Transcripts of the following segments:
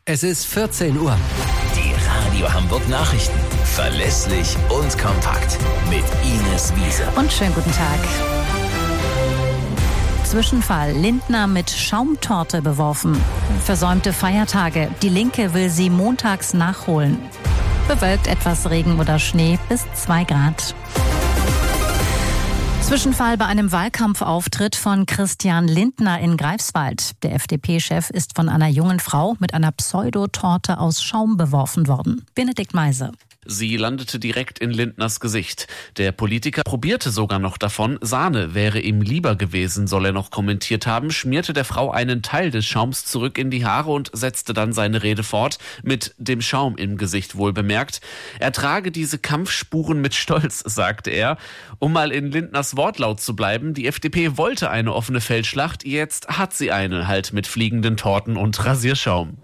Es ist 14 Uhr. Die Radio Hamburg Nachrichten. Verlässlich und kompakt. Mit Ines Wiese. Und schönen guten Tag. Zwischenfall. Lindner mit Schaumtorte beworfen. Versäumte Feiertage. Die Linke will sie montags nachholen. Bewölkt, etwas Regen oder Schnee bis 2 Grad. Zwischenfall bei einem Wahlkampfauftritt von Christian Lindner in Greifswald. Der FDP-Chef ist von einer jungen Frau mit einer Pseudotorte aus Schaum beworfen worden. Benedikt Meise. Sie landete direkt in Lindners Gesicht. Der Politiker probierte sogar noch davon. Sahne wäre ihm lieber gewesen, soll er noch kommentiert haben, schmierte der Frau einen Teil des Schaums zurück in die Haare und setzte dann seine Rede fort, mit dem Schaum im Gesicht wohlbemerkt. Er trage diese Kampfspuren mit Stolz, sagte er. Um mal in Lindners Wortlaut zu bleiben, die FDP wollte eine offene Feldschlacht, jetzt hat sie eine, halt mit fliegenden Torten und Rasierschaum.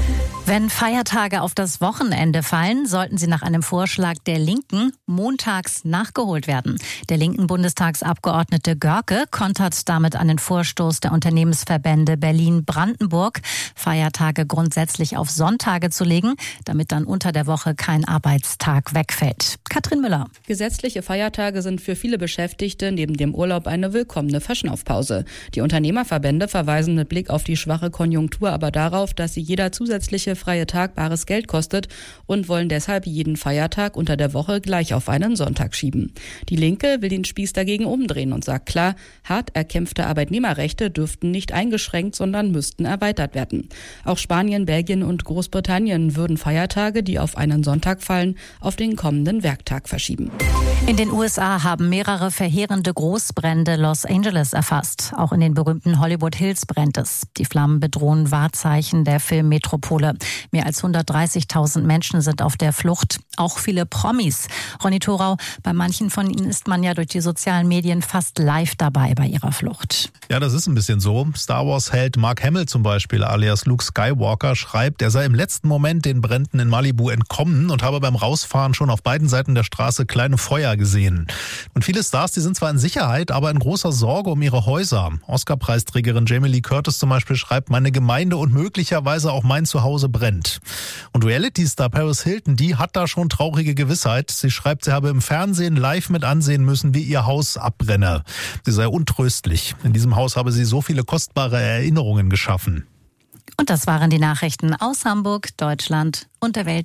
Wenn Feiertage auf das Wochenende fallen, sollten sie nach einem Vorschlag der Linken montags nachgeholt werden. Der linken Bundestagsabgeordnete Görke kontert damit einen Vorstoß der Unternehmensverbände Berlin-Brandenburg, Feiertage grundsätzlich auf Sonntage zu legen, damit dann unter der Woche kein Arbeitstag wegfällt. Katrin Müller. Gesetzliche Feiertage sind für viele Beschäftigte neben dem Urlaub eine willkommene Verschnaufpause. Die Unternehmerverbände verweisen mit Blick auf die schwache Konjunktur aber darauf, dass sie jeder zusätzliche freie Tag bares Geld kostet und wollen deshalb jeden Feiertag unter der Woche gleich auf einen Sonntag schieben. Die Linke will den Spieß dagegen umdrehen und sagt klar, hart erkämpfte Arbeitnehmerrechte dürften nicht eingeschränkt, sondern müssten erweitert werden. Auch Spanien, Belgien und Großbritannien würden Feiertage, die auf einen Sonntag fallen, auf den kommenden Werktag verschieben. In den USA haben mehrere verheerende Großbrände Los Angeles erfasst. Auch in den berühmten Hollywood Hills brennt es. Die Flammen bedrohen Wahrzeichen der Filmmetropole. Mehr als 130.000 Menschen sind auf der Flucht, auch viele Promis. Ronny Thorau, bei manchen von ihnen ist man ja durch die sozialen Medien fast live dabei bei ihrer Flucht. Ja, das ist ein bisschen so. Star Wars-Held Mark Hamill zum Beispiel, alias Luke Skywalker, schreibt, er sei im letzten Moment den Bränden in Malibu entkommen und habe beim Rausfahren schon auf beiden Seiten der Straße kleine Feuer gesehen. Und viele Stars, die sind zwar in Sicherheit, aber in großer Sorge um ihre Häuser. Oscar-Preisträgerin Jamie Lee Curtis zum Beispiel schreibt, meine Gemeinde und möglicherweise auch mein Zuhause brennt. Und Reality-Star Paris Hilton, die hat da schon traurige Gewissheit. Sie schreibt, sie habe im Fernsehen live mit ansehen müssen, wie ihr Haus abbrenne. Sie sei untröstlich. In diesem Haus habe sie so viele kostbare Erinnerungen geschaffen. Und das waren die Nachrichten aus Hamburg, Deutschland und der Welt.